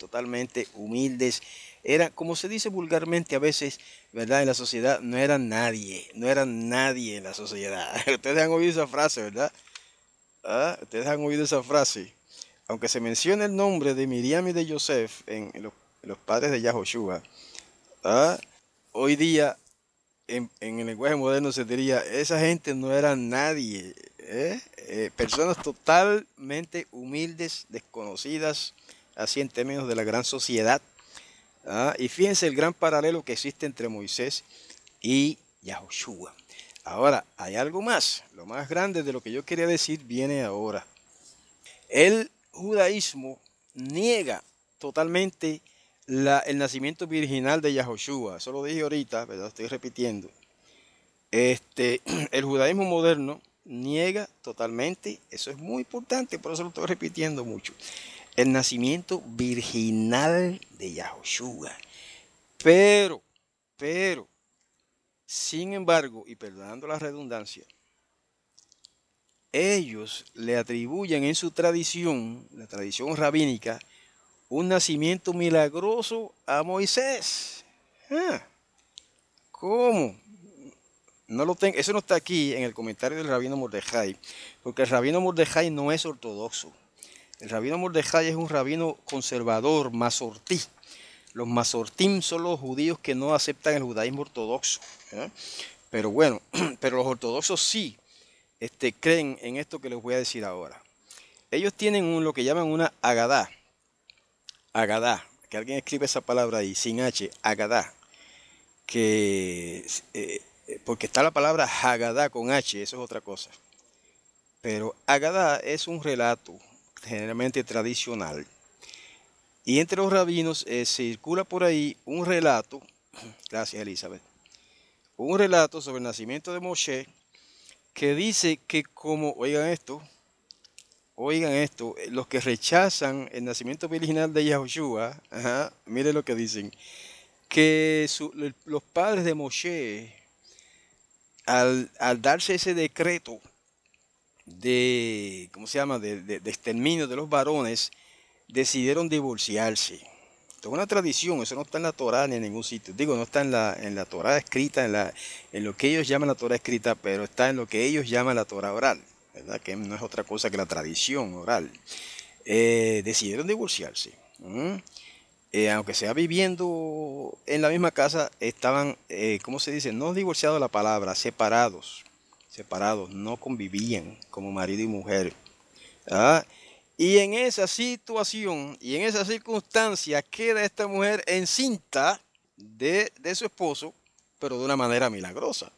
A: Era, como se dice vulgarmente a veces, ¿verdad? En la sociedad no eran nadie en la sociedad. Ustedes han oído esa frase, ¿verdad? Ustedes han oído esa frase. Aunque se menciona el nombre de Miriam y de Yosef en los padres de Yahoshua, hoy día en el lenguaje moderno se diría, esa gente no era nadie, personas totalmente humildes, desconocidas, así en términos de la gran sociedad. Y fíjense el gran paralelo que existe entre Moisés y Yahoshua. Ahora, hay algo más, lo más grande de lo que yo quería decir viene ahora. El judaísmo niega totalmente el nacimiento virginal de Yahoshua. Eso lo dije ahorita, pero lo estoy repitiendo. El judaísmo moderno niega totalmente, eso es muy importante, por eso lo estoy repitiendo mucho, el nacimiento virginal de Yahoshua. Pero, sin embargo, y perdonando la redundancia, ellos le atribuyen en su tradición, la tradición rabínica, un nacimiento milagroso a Moisés. ¿Cómo? Eso no está aquí en el comentario del Rabino Mordejai, porque el Rabino Mordejai no es ortodoxo. El Rabino Mordejai es un rabino conservador, masortí. Los masortim son los judíos que no aceptan el judaísmo ortodoxo. Pero bueno, pero los ortodoxos sí creen en esto que les voy a decir ahora. Ellos tienen lo que llaman una agadá. Agadá, que alguien escribe esa palabra ahí, sin H, agadá. Porque está la palabra Hagadá con H, eso es otra cosa. Pero Hagadá es un relato generalmente tradicional. Y entre los rabinos circula por ahí un relato, gracias Elizabeth, un relato sobre el nacimiento de Moshe que dice que como, oigan esto, los que rechazan el nacimiento virginal de Yahushua, miren lo que dicen, que los padres de Moshe, al darse ese decreto de, ¿cómo se llama?, de exterminio de los varones, decidieron divorciarse. Esto es una tradición, eso no está en la Torá ni en ningún sitio. Digo, no está en la Torá escrita, en lo que ellos llaman la Torá escrita, pero está en lo que ellos llaman la Torá oral, ¿verdad? Que no es otra cosa que la tradición oral. Decidieron divorciarse. Aunque sea viviendo en la misma casa, estaban, ¿cómo se dice? No divorciados la palabra, separados. Separados, no convivían como marido y mujer. ¿Ah? Y en esa situación y en esa circunstancia queda esta mujer encinta de su esposo, pero de una manera milagrosa.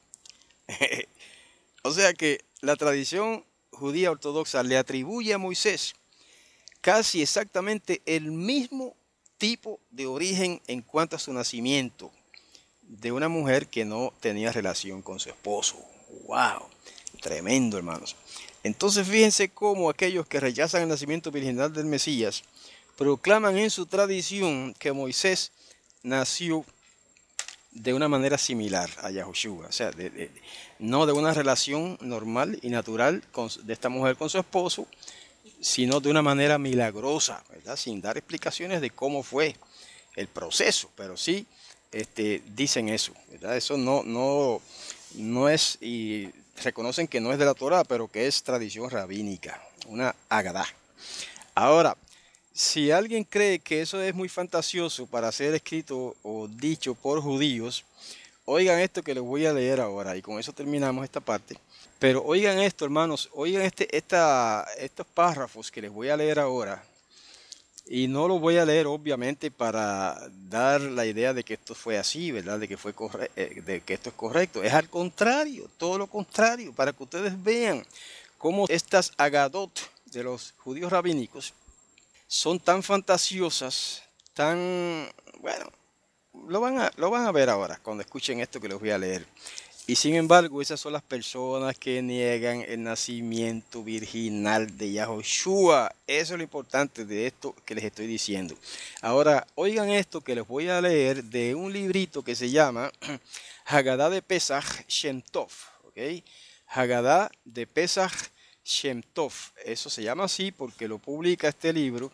A: O sea que la tradición judía ortodoxa le atribuye a Moisés casi exactamente el mismo tipo de origen en cuanto a su nacimiento de una mujer que no tenía relación con su esposo. ¡Wow! Tremendo, hermanos. Entonces fíjense cómo aquellos que rechazan el nacimiento virginal del Mesías proclaman en su tradición que Moisés nació de una manera similar a Yahushua, o sea, no de una relación normal y natural de esta mujer con su esposo, sino de una manera milagrosa, ¿verdad? Sin dar explicaciones de cómo fue el proceso, pero sí dicen eso, ¿verdad? Eso no es, y reconocen que no es de la Torá, pero que es tradición rabínica, una agadá. Ahora, si alguien cree que eso es muy fantasioso para ser escrito o dicho por judíos, oigan esto que les voy a leer ahora, y con eso terminamos esta parte. Pero oigan esto, hermanos, oigan estos párrafos que les voy a leer ahora. Y no lo voy a leer, obviamente, para dar la idea de que esto fue así, ¿verdad? De que esto es correcto. Es al contrario, todo lo contrario, para que ustedes vean cómo estas agadot de los judíos rabínicos son tan fantasiosas, tan, bueno, lo van a ver ahora cuando escuchen esto que les voy a leer. Y sin embargo, esas son las personas que niegan el nacimiento virginal de Yahushua. Eso es lo importante de esto que les estoy diciendo. Ahora, oigan esto que les voy a leer de un librito que se llama Haggadah de Pesach Shem Tov. ¿Okay? Haggadah de Pesach Shem Tov. Eso se llama así porque lo publica este libro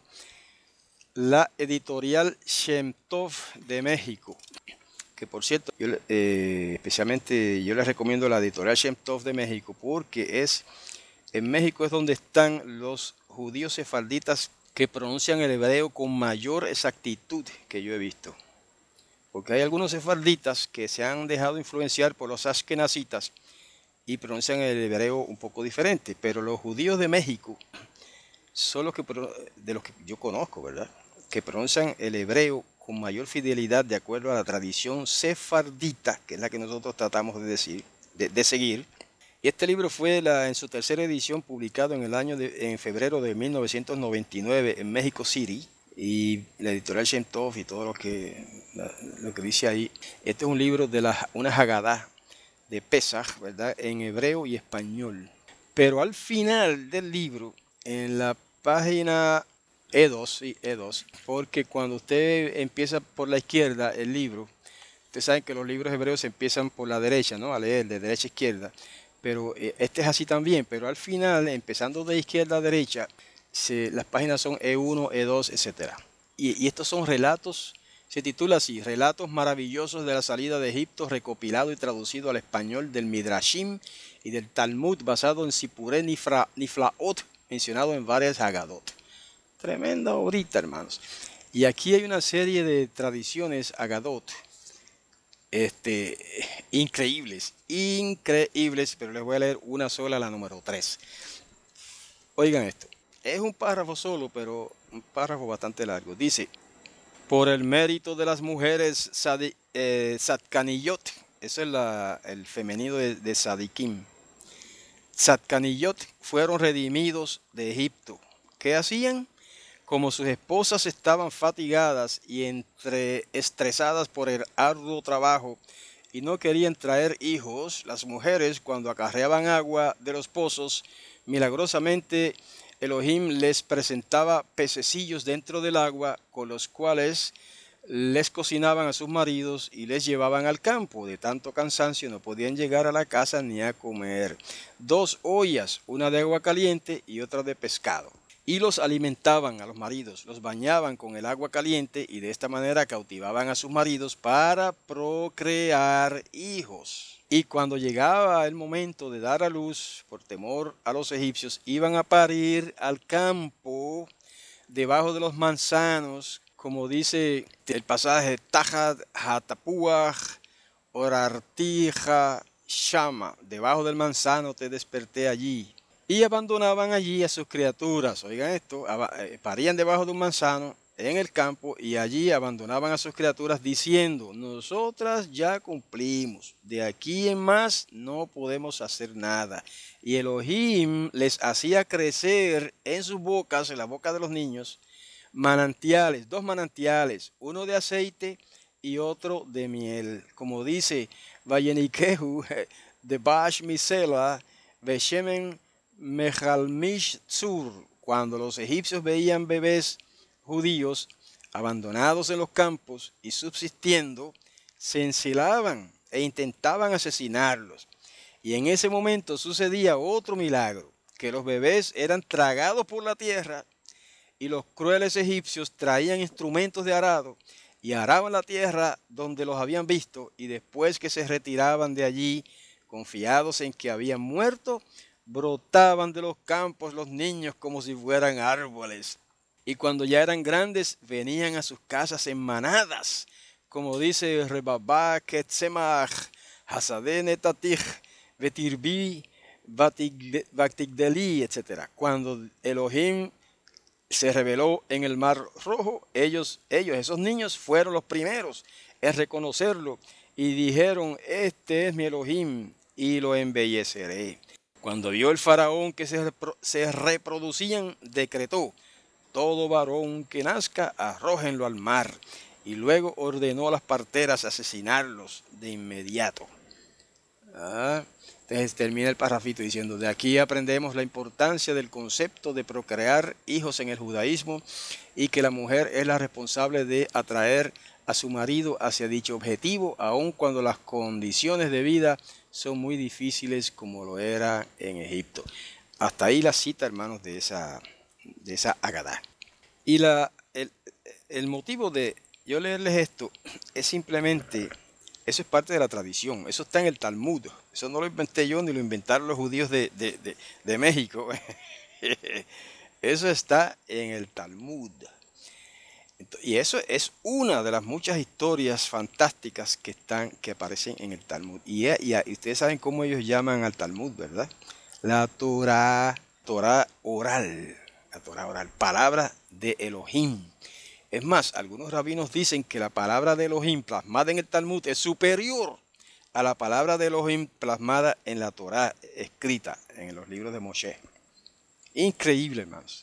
A: la editorial Shem Tov de México. Que por cierto, especialmente yo les recomiendo la editorial Shem Tov de México porque en México es donde están los judíos sefarditas que pronuncian el hebreo con mayor exactitud que yo he visto. Porque hay algunos sefarditas que se han dejado influenciar por los ashkenazitas y pronuncian el hebreo un poco diferente, pero los judíos de México son de los que yo conozco, ¿verdad? Que pronuncian el hebreo con mayor fidelidad de acuerdo a la tradición sefardita, que es la que nosotros tratamos de seguir. Y este libro fue en su tercera edición publicado en febrero de 1999 en México City. Y la editorial Shem Tov y todo lo que dice ahí. Este es un libro de una Haggadah de Pesach, ¿verdad? En hebreo y español. Pero al final del libro, en la página E2, porque cuando usted empieza por la izquierda el libro, ustedes saben que los libros hebreos empiezan por la derecha, ¿no? A leer de derecha a izquierda, pero este es así también, pero al final, empezando de izquierda a derecha, las páginas son E1, E2, etc. Y estos son relatos, se titula así, Relatos maravillosos de la salida de Egipto, recopilado y traducido al español del Midrashim y del Talmud, basado en Sipuré Niflaot, mencionado en varias Haggadot. Tremenda obrita, hermanos. Y aquí hay una serie de tradiciones Haggadot increíbles, pero les voy a leer una sola, la número 3. Oigan esto. Es un párrafo solo, pero un párrafo bastante largo. Dice, por el mérito de las mujeres Sadkaniyot, eso es el femenino de Sadikim. Sadkaniyot fueron redimidos de Egipto. ¿Qué hacían? Como sus esposas estaban fatigadas y estresadas por el arduo trabajo y no querían traer hijos, las mujeres, cuando acarreaban agua de los pozos, milagrosamente Elohim les presentaba pececillos dentro del agua, con los cuales les cocinaban a sus maridos y les llevaban al campo. De tanto cansancio no podían llegar a la casa ni a comer. 2 ollas, una de agua caliente y otra de pescado. Y los alimentaban a los maridos, los bañaban con el agua caliente y de esta manera cautivaban a sus maridos para procrear hijos. Y cuando llegaba el momento de dar a luz, por temor a los egipcios, iban a parir al campo, debajo de los manzanos, como dice el pasaje, Tajat Hatapuaj, Orartija Shama, debajo del manzano te desperté allí. Y abandonaban allí a sus criaturas. Oigan esto, parían debajo de un manzano en el campo y allí abandonaban a sus criaturas diciendo, nosotras ya cumplimos, de aquí en más no podemos hacer nada. Y Elohim les hacía crecer en sus bocas, en la boca de los niños, manantiales, 2 manantiales, uno de aceite y otro de miel. Como dice, Vayenikehu de Bash Misela, Veshemen Mejalmish Tzur, cuando los egipcios veían bebés judíos abandonados en los campos y subsistiendo, se encelaban e intentaban asesinarlos. Y en ese momento sucedía otro milagro, que los bebés eran tragados por la tierra y los crueles egipcios traían instrumentos de arado y araban la tierra donde los habían visto, y después que se retiraban de allí, confiados en que habían muerto, brotaban de los campos los niños como si fueran árboles. Y cuando ya eran grandes, venían a sus casas en manadas, como dice Rebabá Ketzemach, Hasadé Netatich, Betirbi, Batigdeli, etc. Cuando Elohim se reveló en el Mar Rojo, esos niños fueron los primeros en reconocerlo y dijeron, este es mi Elohim y lo embelleceré. Cuando vio el faraón que se reproducían, decretó, todo varón que nazca, arrójenlo al mar. Y luego ordenó a las parteras asesinarlos de inmediato. Entonces termina el parrafito diciendo, de aquí aprendemos la importancia del concepto de procrear hijos en el judaísmo y que la mujer es la responsable de atraer a su marido hacia dicho objetivo, aun cuando las condiciones de vida son muy difíciles como lo era en Egipto. Hasta ahí la cita, hermanos, de esa Agadá. Y el motivo de yo leerles esto es simplemente, eso es parte de la tradición, eso está en el Talmud, eso no lo inventé yo ni lo inventaron los judíos de México, eso está en el Talmud. Y eso es una de las muchas historias fantásticas que aparecen en el Talmud. Y ustedes saben cómo ellos llaman al Talmud, ¿verdad? La Torah oral, palabra de Elohim. Es más, algunos rabinos dicen que la palabra de Elohim plasmada en el Talmud es superior a la palabra de Elohim plasmada en la Torah escrita en los libros de Moshe. Increíble, hermanos.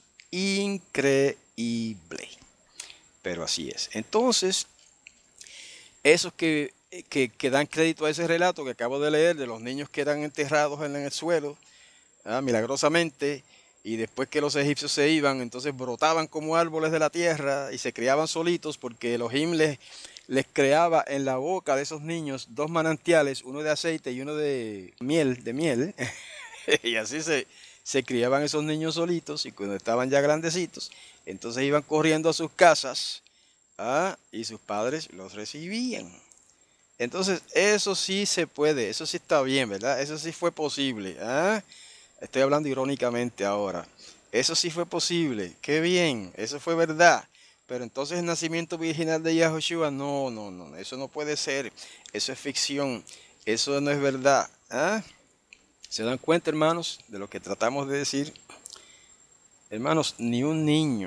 A: Increíble. Pero así es. Entonces, esos que dan crédito a ese relato que acabo de leer de los niños que eran enterrados en el suelo, milagrosamente, y después que los egipcios se iban, entonces brotaban como árboles de la tierra y se criaban solitos porque Elohim les creaba en la boca de esos niños 2 manantiales, uno de aceite y uno de miel, y así se criaban esos niños solitos, y cuando estaban ya grandecitos, entonces iban corriendo a sus casas, y sus padres los recibían. Entonces eso sí se puede, eso sí está bien, ¿verdad? Eso sí fue posible. Estoy hablando irónicamente ahora. Eso sí fue posible, qué bien, eso fue verdad. Pero entonces el nacimiento virginal de Yahushua, no, eso no puede ser. Eso es ficción, eso no es verdad. ¿Se dan cuenta, hermanos, de lo que tratamos de decir? Hermanos, ni un niño,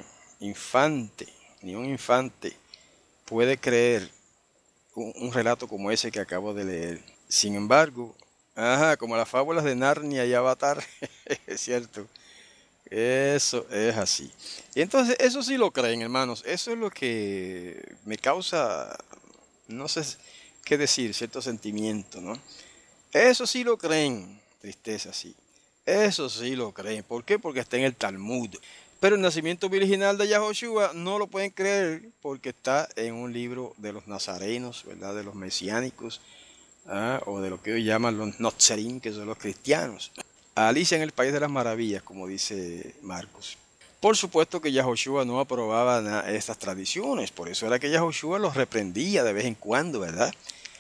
A: ni un infante puede creer un relato como ese que acabo de leer. Sin embargo, como las fábulas de Narnia y Avatar, es cierto, Eso es así. Y entonces, eso sí lo creen, hermanos. Eso es lo que me causa, no sé qué decir, cierto sentimiento, ¿no? Eso sí lo creen, tristeza, sí. Eso sí lo creen. ¿Por qué? Porque está en el Talmud. Pero el nacimiento virginal de Yahoshua no lo pueden creer porque está en un libro de los nazarenos, ¿verdad? De los mesiánicos, o de lo que ellos llaman los Notzerim, que son los cristianos. Alicia en el País de las Maravillas, como dice Marcos. Por supuesto que Yahoshua no aprobaba estas tradiciones, por eso era que Yahoshua los reprendía de vez en cuando, ¿verdad?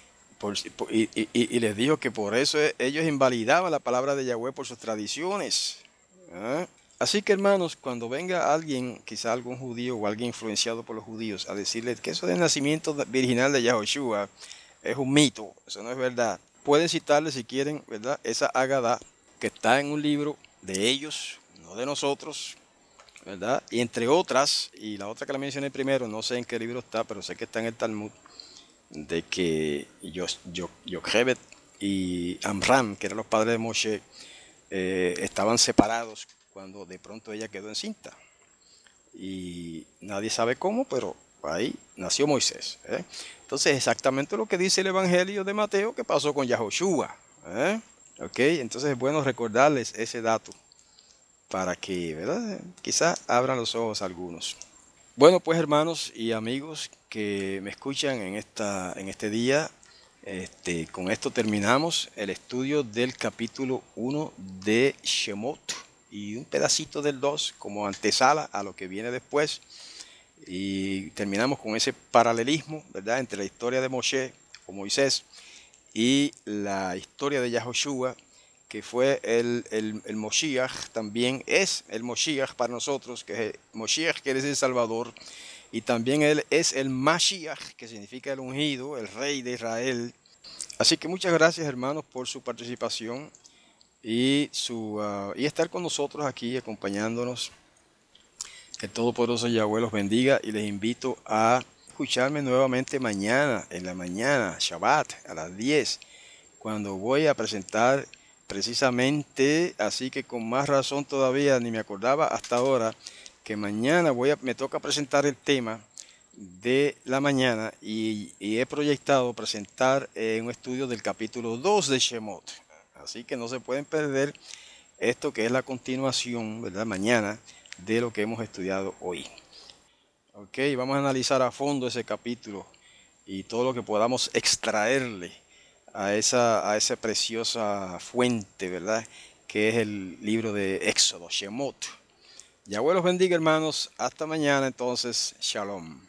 A: Y les dijo que por eso ellos invalidaban la palabra de Yahweh por sus tradiciones. ¿Ah? Así que hermanos, cuando venga alguien, quizá algún judío o alguien influenciado por los judíos, a decirles que eso del nacimiento virginal de Yahoshua es un mito, eso no es verdad, pueden citarle si quieren, ¿verdad? Esa Agadá que está en un libro de ellos, no de nosotros, ¿verdad? Y entre otras, y la otra que la mencioné primero, no sé en qué libro está, pero sé que está en el Talmud, de que Yochebed y Amram, que eran los padres de Moshe, estaban separados cuando de pronto ella quedó encinta. Y nadie sabe cómo, pero ahí nació Moisés. Entonces, exactamente lo que dice el Evangelio de Mateo que pasó con Yahoshua. ¿Ok? Entonces es bueno recordarles ese dato para que, ¿verdad? Quizás abran los ojos a algunos. Bueno, pues hermanos y amigos que me escuchan en este día, con esto terminamos el estudio del capítulo 1 de Shemot y un pedacito del 2 como antesala a lo que viene después. Y terminamos con ese paralelismo, ¿verdad?, entre la historia de Moshe o Moisés y la historia de Yahoshua, que fue el Moshiach, también es el Moshiach para nosotros, que es Moshiach quiere decir Salvador, y también él es el Mashiach, que significa el ungido, el rey de Israel. Así que muchas gracias hermanos por su participación y estar con nosotros aquí acompañándonos. Que el Todopoderoso Yahweh los bendiga y les invito a escucharme nuevamente mañana, en la mañana, Shabbat, a las 10, cuando voy a presentar precisamente, así que con más razón todavía, ni me acordaba hasta ahora, que mañana me toca presentar el tema de la mañana y he proyectado presentar un estudio del capítulo 2 de Shemot. Así que no se pueden perder esto que es la continuación, ¿verdad? Mañana de lo que hemos estudiado hoy. Ok, vamos a analizar a fondo ese capítulo y todo lo que podamos extraerle a esa preciosa fuente, ¿verdad? Que es el libro de Éxodo, Shemot. Yahweh los bendiga, hermanos. Hasta mañana, entonces. Shalom.